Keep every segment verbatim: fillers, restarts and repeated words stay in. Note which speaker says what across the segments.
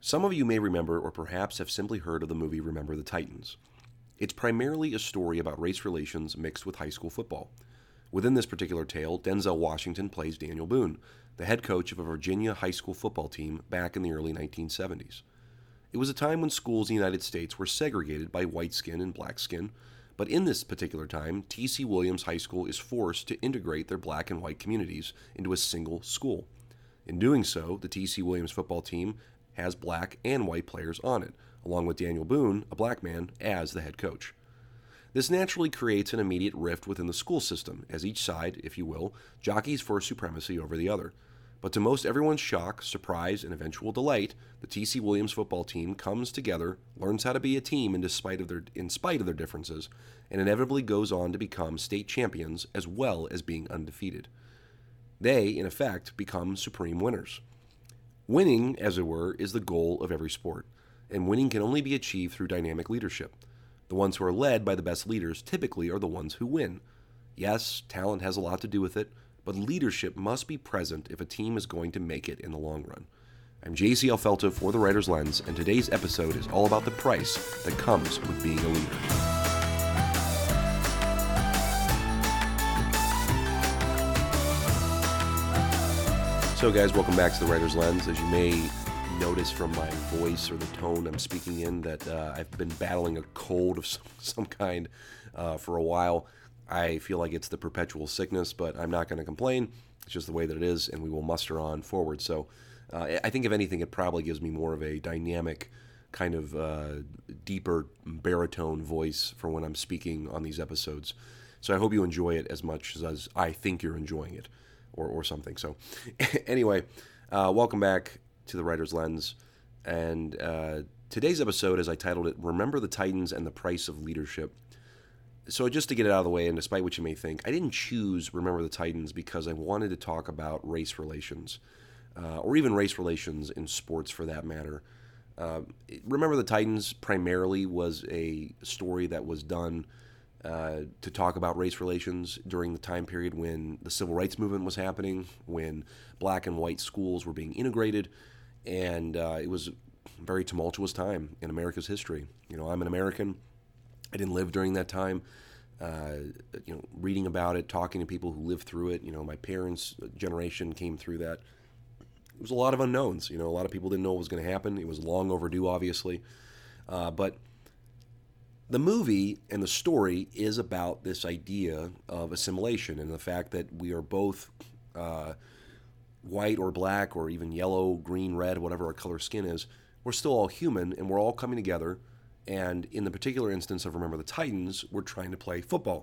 Speaker 1: Some of you may remember or perhaps have simply heard of the movie Remember the Titans. It's primarily a story about race relations mixed with high school football. Within this particular tale, Denzel Washington plays Daniel Boone, the head coach of a Virginia high school football team back in the early nineteen seventies. It was a time when schools in the United States were segregated by white skin and black skin, but in this particular time, T C. Williams High School is forced to integrate their black and white communities into a single school. In doing so, the T C. Williams football team has black and white players on it, along with Daniel Boone, a black man, as the head coach. This naturally creates an immediate rift within the school system, as each side, if you will, jockeys for supremacy over the other. But to most everyone's shock, surprise, and eventual delight, the T C. Williams football team comes together, learns how to be a team in despite of their in spite of their differences, and inevitably goes on to become state champions as well as being undefeated. They, in effect, become supreme winners. Winning, as it were, is the goal of every sport, and winning can only be achieved through dynamic leadership. The ones who are led by the best leaders typically are the ones who win. Yes, talent has a lot to do with it, but leadership must be present if a team is going to make it in the long run. I'm J C Alfelta for The Writer's Lens, and today's episode is all about the price that comes with being a leader. So guys, welcome back to The Writer's Lens. As you may notice from my voice or the tone I'm speaking in that uh, I've been battling a cold of some, some kind uh, for a while. I feel like it's the perpetual sickness, but I'm not going to complain. It's just the way that it is, and we will muster on forward. So uh, I think, if anything, it probably gives me more of a dynamic, kind of uh, deeper baritone voice for when I'm speaking on these episodes. So I hope you enjoy it as much as I think you're enjoying it, or, or something. So anyway, uh, welcome back to The Writer's Lens. And uh, today's episode, as I titled it, Remember the Titans and the Price of Leadership. So just to get it out of the way, and despite what you may think, I didn't choose Remember the Titans because I wanted to talk about race relations, uh, or even race relations in sports for that matter. Uh, Remember the Titans primarily was a story that was done uh, to talk about race relations during the time period when the Civil Rights Movement was happening, when black and white schools were being integrated, and uh, it was a very tumultuous time in America's history. You know, I'm an American. I didn't live during that time. Uh, you know, reading about it, talking to people who lived through it. You know, my parents' generation came through that. It was a lot of unknowns. You know, a lot of people didn't know what was going to happen. It was long overdue, obviously. Uh, but the movie and the story is about this idea of assimilation and the fact that we are both uh, white or black or even yellow, green, red, whatever our color skin is. We're still all human, and we're all coming together. And in the particular instance of Remember the Titans, we're trying to play football.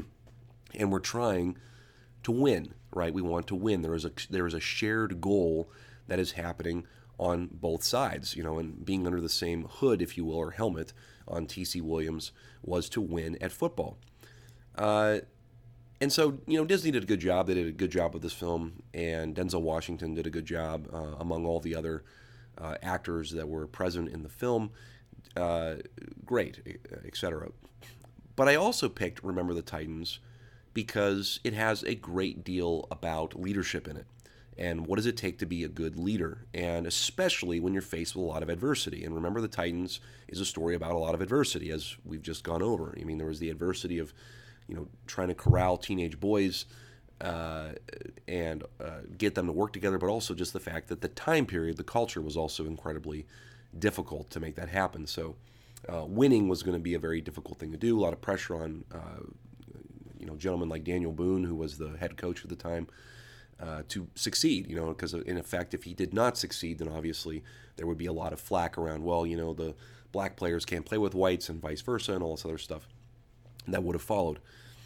Speaker 1: And we're trying to win, right? We want to win. There is a there is a shared goal that is happening on both sides, you know, and being under the same hood, if you will, or helmet on T C. Williams was to win at football. Uh, and so, you know, Disney did a good job. They did a good job with this film, and Denzel Washington did a good job uh, among all the other uh, actors that were present in the film. Uh, great, et cetera. But I also picked Remember the Titans because it has a great deal about leadership in it. And what does it take to be a good leader? And especially when you're faced with a lot of adversity. And Remember the Titans is a story about a lot of adversity, as we've just gone over. I mean, there was the adversity of, you know, trying to corral teenage boys uh, and uh, get them to work together, but also just the fact that the time period, the culture was also incredibly difficult to make that happen. So uh, winning was going to be a very difficult thing to do. A lot of pressure on, uh, you know, gentlemen like Daniel Boone, who was the head coach at the time, uh, to succeed. You know, because in effect, if he did not succeed, then obviously there would be a lot of flack around. Well, you know, the black players can't play with whites and vice versa, and all this other stuff that would have followed.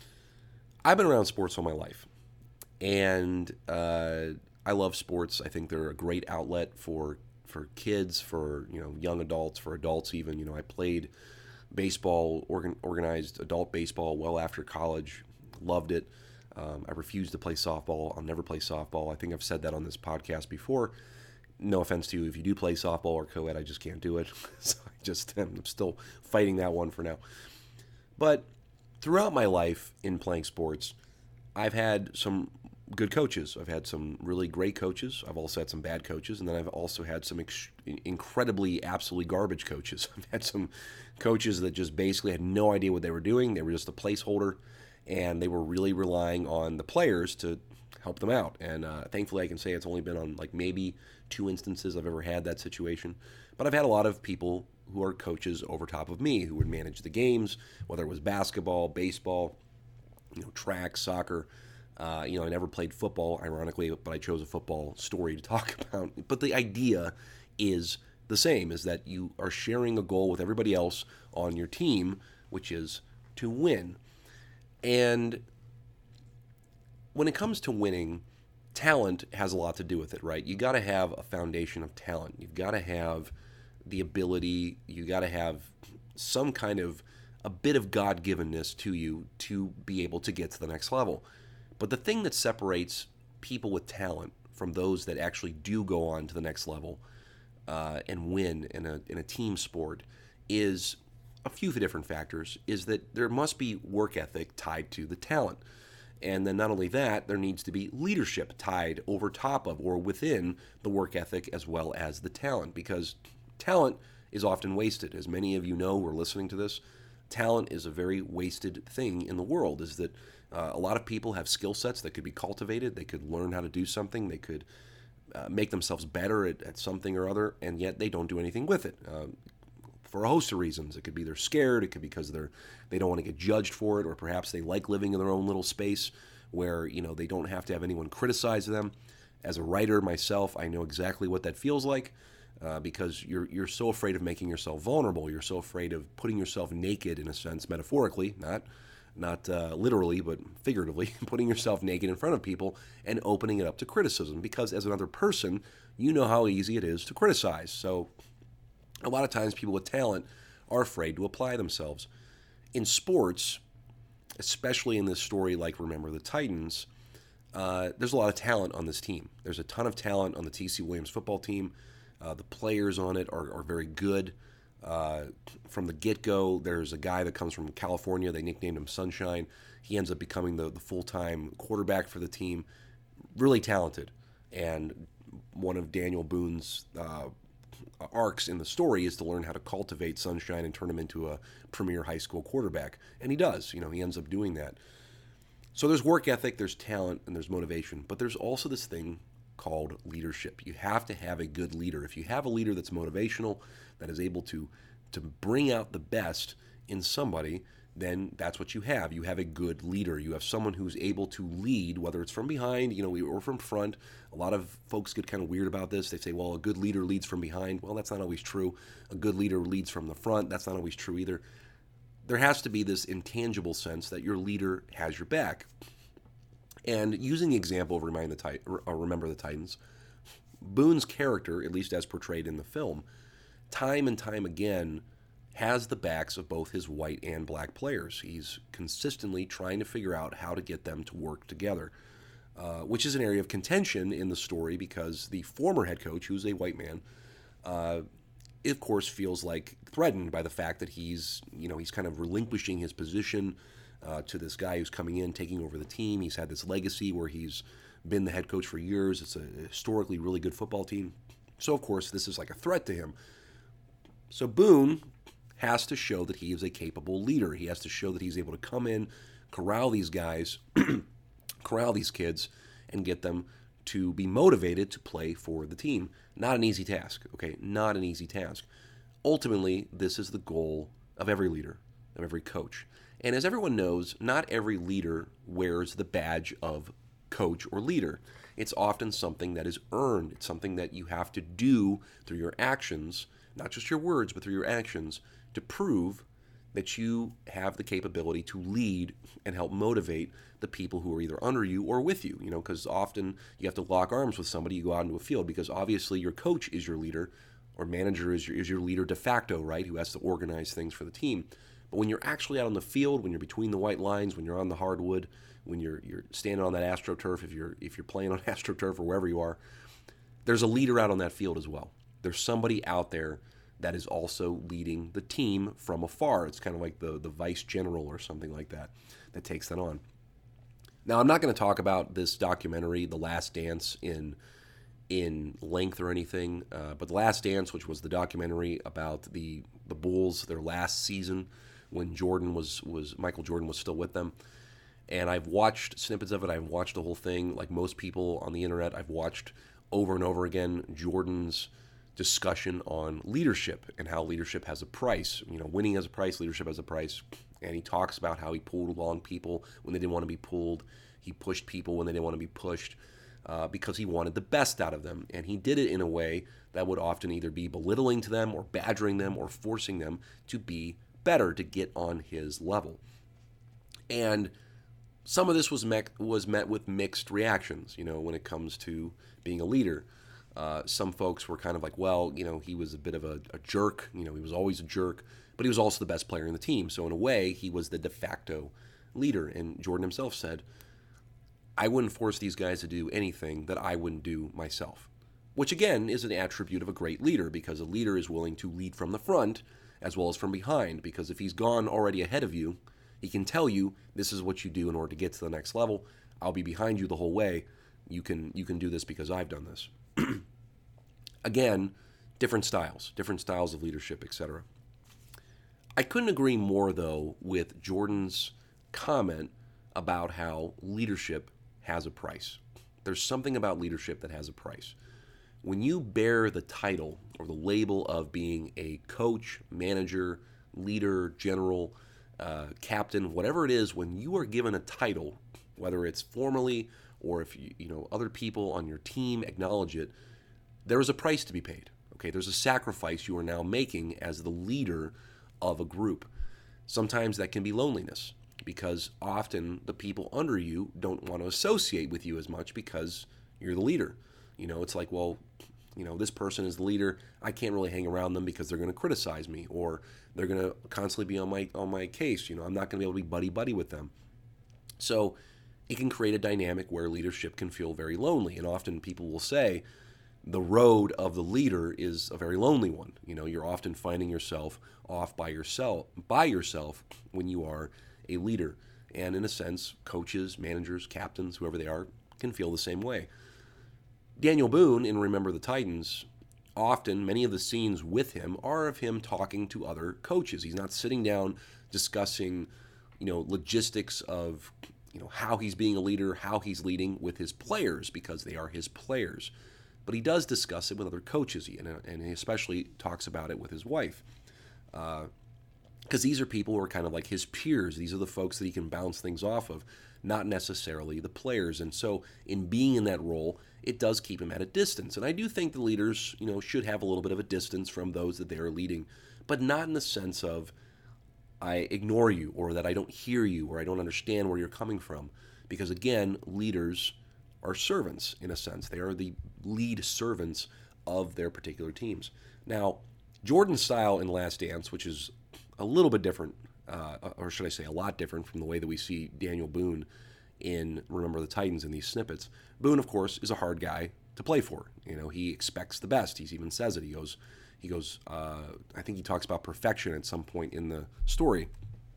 Speaker 1: I've been around sports all my life, and uh, I love sports. I think they're a great outlet for for kids, for, you know, young adults, for adults even. You know, I played baseball, organ, organized adult baseball well after college, loved it. Um, I refused to play softball. I'll never play softball. I think I've said that on this podcast before. No offense to you if you do play softball or co-ed, I just can't do it. So I just am still fighting that one for now. But throughout my life in playing sports, I've had some good coaches. I've had some really great coaches. I've also had some bad coaches, and then I've also had some ex- incredibly, absolutely garbage coaches. I've had some coaches that just basically had no idea what they were doing. They were just a placeholder, and they were really relying on the players to help them out. And uh, thankfully, I can say it's only been on like maybe two instances I've ever had that situation. But I've had a lot of people who are coaches over top of me who would manage the games, whether it was basketball, baseball, you know, track, soccer. Uh, you know, I never played football, ironically, but I chose a football story to talk about. But the idea is the same, is that you are sharing a goal with everybody else on your team, which is to win. And when it comes to winning, talent has a lot to do with it, right? You got to have a foundation of talent. You've got to have the ability, you got to have some kind of, a bit of God-givenness to you to be able to get to the next level. But the thing that separates people with talent from those that actually do go on to the next level uh, and win in a in a team sport is a few different factors. Is that there must be work ethic tied to the talent. And then not only that, there needs to be leadership tied over top of or within the work ethic as well as the talent, because talent is often wasted. As many of you know who are listening to this, talent is a very wasted thing in the world, is that uh, a lot of people have skill sets that could be cultivated. They could learn how to do something. They could uh, make themselves better at, at something or other, and yet they don't do anything with it. Uh, for a host of reasons. It could be they're scared. It could be because they're they don't want to get judged for it, or perhaps they like living in their own little space where, you know, they don't have to have anyone criticize them. As a writer myself, I know exactly what that feels like. Uh, because you're you're so afraid of making yourself vulnerable. You're so afraid of putting yourself naked, in a sense, metaphorically, not not uh, literally, but figuratively, putting yourself naked in front of people and opening it up to criticism. Because as another person, you know how easy it is to criticize. So a lot of times people with talent are afraid to apply themselves. In sports, especially in this story like Remember the Titans, uh, there's a lot of talent on this team. There's a ton of talent on the T C Williams football team. Uh, the players on it are, are very good. Uh, from the get-go, there's a guy that comes from California. They nicknamed him Sunshine. He ends up becoming the, the full-time quarterback for the team. Really talented. And one of Daniel Boone's uh, arcs in the story is to learn how to cultivate Sunshine and turn him into a premier high school quarterback. And he does. You know, he ends up doing that. So there's work ethic, there's talent, and there's motivation. But there's also this thing called leadership. You have to have a good leader. If you have a leader that's motivational, that is able to to bring out the best in somebody, then that's what you have. You have a good leader. You have someone who's able to lead, whether it's from behind, you know, or from front. A lot of folks get kind of weird about this. They say, well, a good leader leads from behind. Well, that's not always true. A good leader leads from the front. That's not always true either. There has to be this intangible sense that your leader has your back. And using the example of Remind the Tit- or Remember the Titans, Boone's character, at least as portrayed in the film, time and time again has the backs of both his white and black players. He's consistently trying to figure out how to get them to work together, uh, which is an area of contention in the story because the former head coach, who's a white man, uh, of course feels like threatened by the fact that he's, you know, he's kind of relinquishing his position Uh, to this guy who's coming in, taking over the team. He's had this legacy where he's been the head coach for years. It's a historically really good football team. So, of course, this is like a threat to him. So Boone has to show that he is a capable leader. He has to show that he's able to come in, corral these guys, corral these kids, and get them to be motivated to play for the team. Not an easy task, okay? Not an easy task. Ultimately, this is the goal of every leader, of every coach. And as everyone knows, not every leader wears the badge of coach or leader. It's often something that is earned. It's something that you have to do through your actions, not just your words, but through your actions, to prove that you have the capability to lead and help motivate the people who are either under you or with you. You know, because often you have to lock arms with somebody. You go out into a field because obviously your coach is your leader, or manager is your, is your leader de facto, right, who has to organize things for the team. But when you're actually out on the field, when you're between the white lines, when you're on the hardwood, when you're you're standing on that AstroTurf, if you're if you're playing on AstroTurf or wherever you are, there's a leader out on that field as well. There's somebody out there that is also leading the team from afar. It's kind of like the the vice general or something like that that takes that on. Now, I'm not going to talk about this documentary, The Last Dance, in in length or anything, uh, but The Last Dance, which was the documentary about the the Bulls, their last season when Jordan was was Michael Jordan was still with them, and I've watched snippets of it. I've watched the whole thing, like most people on the internet. I've watched over and over again Jordan's discussion on leadership and how leadership has a price. You know, winning has a price, leadership has a price. And he talks about how he pulled along people when they didn't want to be pulled. He pushed people when they didn't want to be pushed uh, because he wanted the best out of them. And he did it in a way that would often either be belittling to them or badgering them or forcing them to be better, to get on his level. And some of this was met, was met with mixed reactions, you know, when it comes to being a leader. Uh, some folks were kind of like, well, you know, he was a bit of a, a jerk. You know, he was always a jerk. But he was also the best player in the team. So in a way, he was the de facto leader. And Jordan himself said, I wouldn't force these guys to do anything that I wouldn't do myself. Which again is an attribute of a great leader, because a leader is willing to lead from the front as well as from behind. Because if he's gone already ahead of you, he can tell you, this is what you do in order to get to the next level. I'll be behind you the whole way. You can you can do this because I've done this. Again, different styles, different styles of leadership, et cetera. I couldn't agree more, though, with Jordan's comment about how leadership has a price. There's something about leadership that has a price. When you bear the title or the label of being a coach, manager, leader, general, uh, captain, whatever it is, when you are given a title, whether it's formally or if you, you know other people on your team acknowledge it, there is a price to be paid. Okay, there's a sacrifice you are now making as the leader of a group. Sometimes that can be loneliness, because often the people under you don't want to associate with you as much because you're the leader. You know, it's like, well, you know, this person is the leader. I can't really hang around them because they're going to criticize me, or they're going to constantly be on my on my case. You know, I'm not going to be able to be buddy buddy with them. So it can create a dynamic where leadership can feel very lonely, and often people will say the road of the leader is a very lonely one. You know, you're often finding yourself off by yourself by yourself when you are a leader. And in a sense, coaches, managers, captains, whoever they are, can feel the same way. Daniel Boone in Remember the Titans, often many of the scenes with him are of him talking to other coaches. He's not sitting down discussing, you know, logistics of, you know, how he's being a leader, how he's leading with his players, because they are his players. But he does discuss it with other coaches, and, and he especially talks about it with his wife. Because uh, these are people who are kind of like his peers. These are the folks that he can bounce things off of, not necessarily the players. And so in being in that role, it does keep him at a distance. And I do think the leaders, you know, should have a little bit of a distance from those that they are leading, but not in the sense of I ignore you, or that I don't hear you, or I don't understand where you're coming from. Because again, leaders are servants in a sense. They are the lead servants of their particular teams. Now, Jordan's style in Last Dance, which is a little bit different, uh, or should I say a lot different from the way that we see Daniel Boone in Remember the Titans in these snippets. Boone, of course, is a hard guy to play for. You know, he expects the best. He even says it. He goes, he goes. Uh, I think he talks about perfection at some point in the story.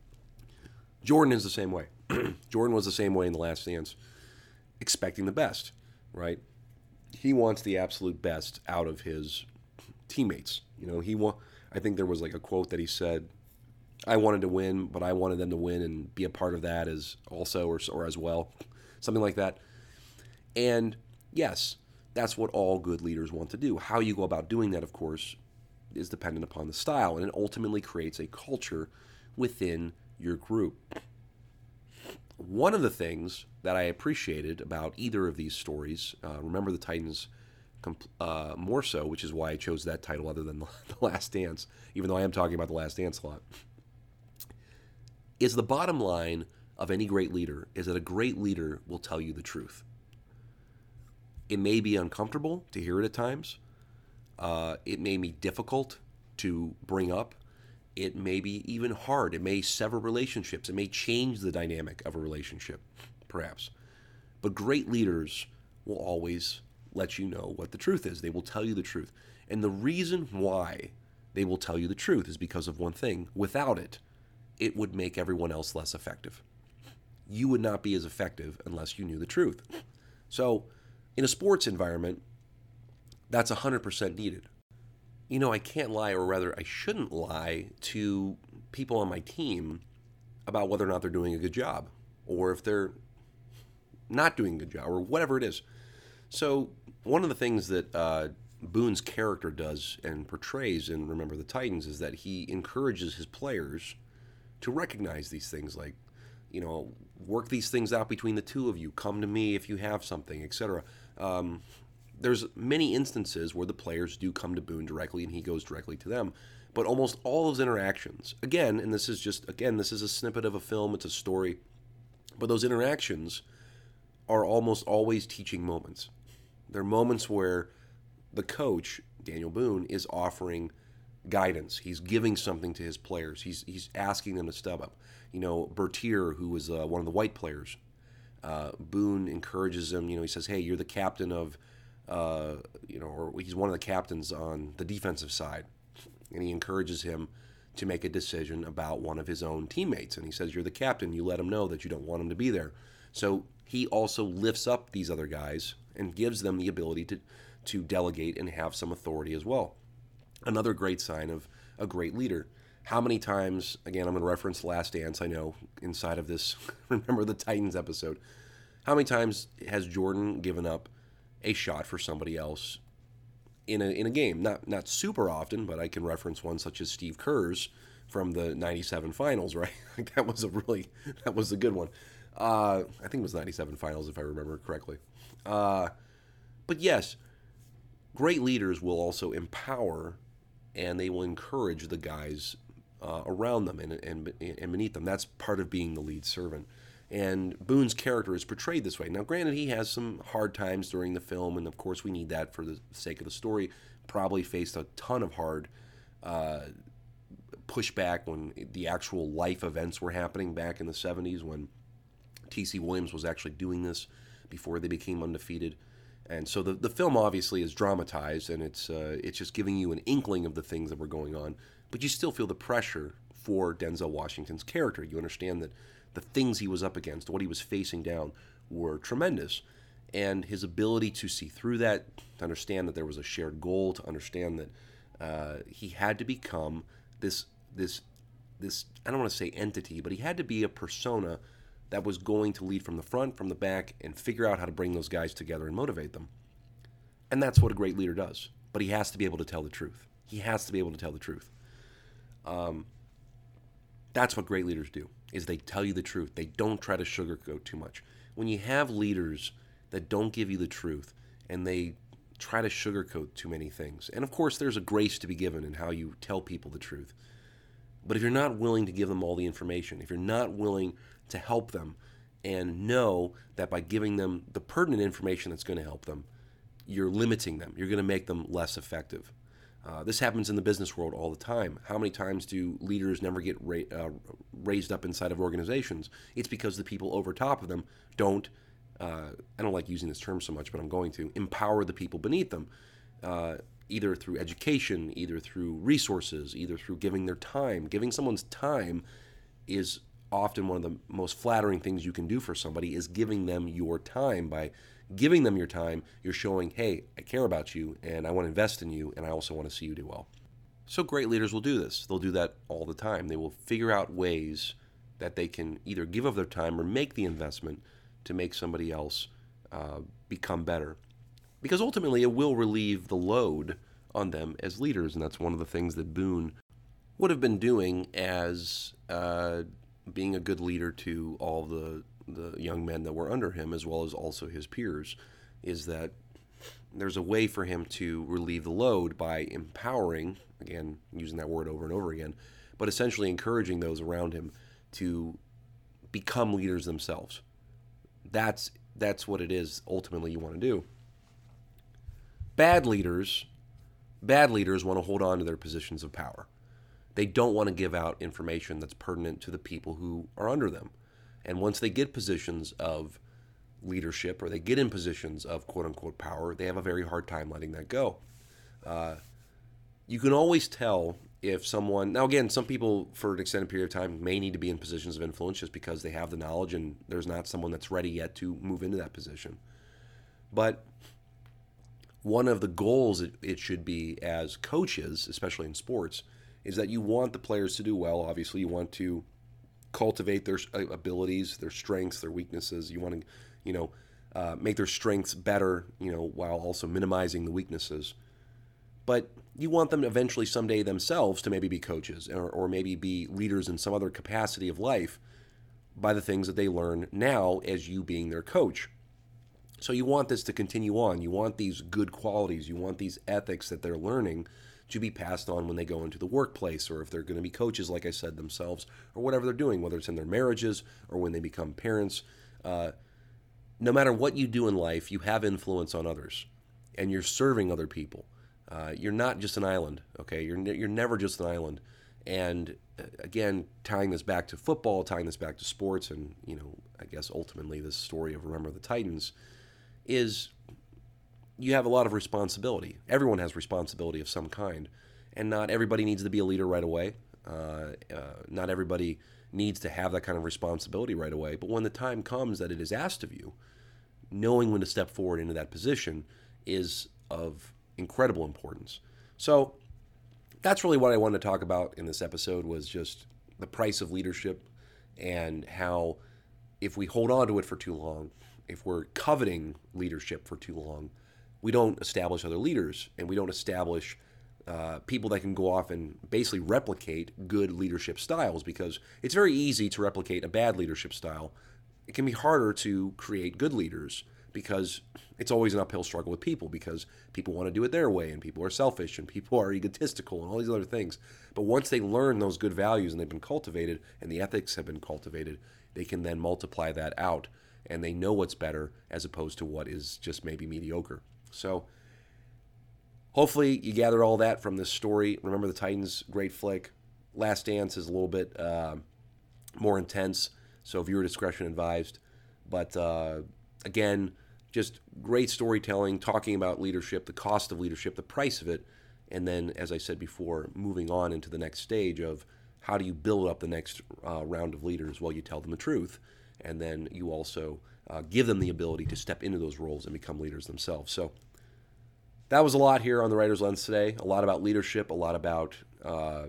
Speaker 1: Jordan is the same way. Jordan was the same way in The Last Dance, expecting the best, right? He wants the absolute best out of his teammates. You know, he wa- I think there was like a quote that he said, I wanted to win, but I wanted them to win and be a part of that as also or, or as well, something like that. And yes, that's what all good leaders want to do. How you go about doing that, of course, is dependent upon the style, and it ultimately creates a culture within your group. One of the things that I appreciated about either of these stories, uh, Remember the Titans uh, more so, which is why I chose that title other than The Last Dance, even though I am talking about The Last Dance a lot, is the bottom line of any great leader is that a great leader will tell you the truth. It may be uncomfortable to hear it at times. Uh, it may be difficult to bring up. It may be even hard. It may sever relationships. It may change the dynamic of a relationship, perhaps. But great leaders will always let you know what the truth is. They will tell you the truth. And the reason why they will tell you the truth is because of one thing. Without it, it would make everyone else less effective. you would not be as effective unless you knew the truth. So in a sports environment, that's one hundred percent needed. You know, I can't lie, or rather I shouldn't lie to people on my team about whether or not they're doing a good job, or if they're not doing a good job, or whatever it is. So one of the things that uh, Boone's character does and portrays in Remember the Titans is that he encourages his players to recognize these things, like, you know, work these things out between the two of you. Come to me if you have something, et cetera. Um, there's many instances where the players do come to Boone directly and he goes directly to them. But almost all of his interactions, again, and this is just, again, this is a snippet of a film, it's a story, but those interactions are almost always teaching moments. They're moments where the coach, Daniel Boone, is offering guidance. He's giving something to his players. He's he's asking them to step up. You know, Bertier, who was uh, one of the white players, uh, Boone encourages him. You know, he says, "Hey, you're the captain of, uh, you know," or he's one of the captains on the defensive side, and he encourages him to make a decision about one of his own teammates. And he says, "You're the captain. You let him know that you don't want him to be there." So he also lifts up these other guys and gives them the ability to to delegate and have some authority as well. Another great sign of a great leader. How many times, again, I'm going to reference Last Dance, I know, inside of this Remember the Titans episode. How many times has Jordan given up a shot for somebody else in a in a game? Not not super often, but I can reference one such as Steve Kerr's from the ninety-seven finals, right? Like that was a really, that was a good one. Uh, I think it was ninety-seven finals, if I remember correctly. Uh, but yes, great leaders will also empower and they will encourage the guys uh, around them and, and, and beneath them. That's part of being the lead servant. And Boone's character is portrayed this way. Now, granted, he has some hard times during the film, and of course we need that for the sake of the story. Probably faced a ton of hard uh, pushback when the actual life events were happening back in the seventies when T C Williams was actually doing this before they became undefeated. And so the, the film obviously is dramatized, and it's uh, it's just giving you an inkling of the things that were going on. But you still feel the pressure for Denzel Washington's character. You understand that the things he was up against, what he was facing down, were tremendous. And his ability to see through that, to understand that there was a shared goal, to understand that uh, he had to become this this this I don't want to say entity, but he had to be a persona that was going to lead from the front, from the back, and figure out how to bring those guys together and motivate them. And that's what a great leader does. But he has to be able to tell the truth. He has to be able to tell the truth. Um, that's what great leaders do, is they tell you the truth. They don't try to sugarcoat too much. When you have leaders that don't give you the truth and they try to sugarcoat too many things, and of course there's a grace to be given in how you tell people the truth, but if you're not willing to give them all the information, if you're not willing to help them and know that by giving them the pertinent information that's going to help them, you're limiting them. You're going to make them less effective. Uh, this happens in the business world all the time. How many times do leaders never get ra- uh, raised up inside of organizations? It's because the people over top of them don't, uh, I don't like using this term so much, but I'm going to, empower the people beneath them, uh, either through education, either through resources, either through giving their time. Giving someone's time is often one of the most flattering things you can do for somebody, is giving them your time. By giving them your time, you're showing, hey, I care about you and I want to invest in you and I also want to see you do well. So great leaders will do this. They'll do that all the time. They will figure out ways that they can either give of their time or make the investment to make somebody else uh, become better. Because ultimately it will relieve the load on them as leaders, and that's one of the things that Boone would have been doing as uh, being a good leader to all the the young men that were under him, as well as also his peers, is that there's a way for him to relieve the load by empowering, again, using that word over and over again, but essentially encouraging those around him to become leaders themselves. That's that's what it is ultimately you want to do. Bad leaders, bad leaders want to hold on to their positions of power. They don't want to give out information that's pertinent to the people who are under them. And once they get positions of leadership, or they get in positions of quote-unquote power, they have a very hard time letting that go. Uh, you can always tell if someone, now again, some people for an extended period of time may need to be in positions of influence just because they have the knowledge and there's not someone that's ready yet to move into that position. But one of the goals it, it should be as coaches, especially in sports, is that you want the players to do well. Obviously, you want to cultivate their abilities, their strengths, their weaknesses. You want to, you know, uh, make their strengths better, you know, while also minimizing the weaknesses. But you want them eventually someday themselves to maybe be coaches or, or maybe be leaders in some other capacity of life by the things that they learn now as you being their coach. So you want this to continue on. You want these good qualities. You want these ethics that they're learning to be passed on when they go into the workplace, or if they're going to be coaches, like I said, themselves, or whatever they're doing, whether it's in their marriages or when they become parents. Uh, no matter what you do in life, you have influence on others, and you're serving other people. Uh, you're not just an island, okay? You're ne- you're never just an island. And uh, again, tying this back to football, tying this back to sports, and you know, I guess ultimately this story of Remember the Titans is you have a lot of responsibility. Everyone has responsibility of some kind, and not everybody needs to be a leader right away. Uh, uh, not everybody needs to have that kind of responsibility right away. But when the time comes that it is asked of you, knowing when to step forward into that position is of incredible importance. So that's really what I wanted to talk about in this episode, was just the price of leadership and how if we hold on to it for too long, if we're coveting leadership for too long, we don't establish other leaders, and we don't establish uh, people that can go off and basically replicate good leadership styles, because it's very easy to replicate a bad leadership style. It can be harder to create good leaders because it's always an uphill struggle with people, because people want to do it their way, and people are selfish, and people are egotistical, and all these other things. But once they learn those good values and they've been cultivated and the ethics have been cultivated, they can then multiply that out, and they know what's better as opposed to what is just maybe mediocre. So hopefully you gather all that from this story. Remember the Titans, great flick. Last Dance is a little bit uh, more intense, so viewer discretion advised. But uh, again, just great storytelling, talking about leadership, the cost of leadership, the price of it, and then, as I said before, moving on into the next stage of how do you build up the next uh, round of leaders? Well, you tell them the truth, and then you also uh, give them the ability to step into those roles and become leaders themselves. So that was a lot here on the Writer's Lens today. A lot about leadership, a lot about uh,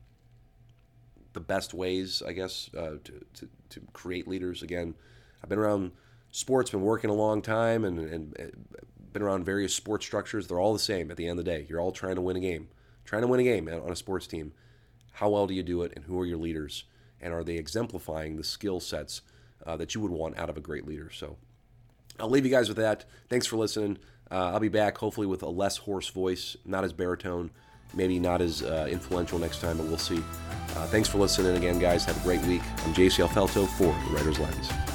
Speaker 1: the best ways, I guess, uh, to, to, to create leaders. Again, I've been around sports, been working a long time, and, and been around various sports structures. They're all the same at the end of the day. You're all trying to win a game. Trying to win a game on a sports team. How well do you do it, and who are your leaders? And are they exemplifying the skill sets uh, that you would want out of a great leader? So I'll leave you guys with that. Thanks for listening. Uh, I'll be back hopefully with a less hoarse voice, not as baritone, maybe not as uh, influential next time, but we'll see. Uh, thanks for listening again, guys. Have a great week. I'm J C Alfelto for The Writer's Lens.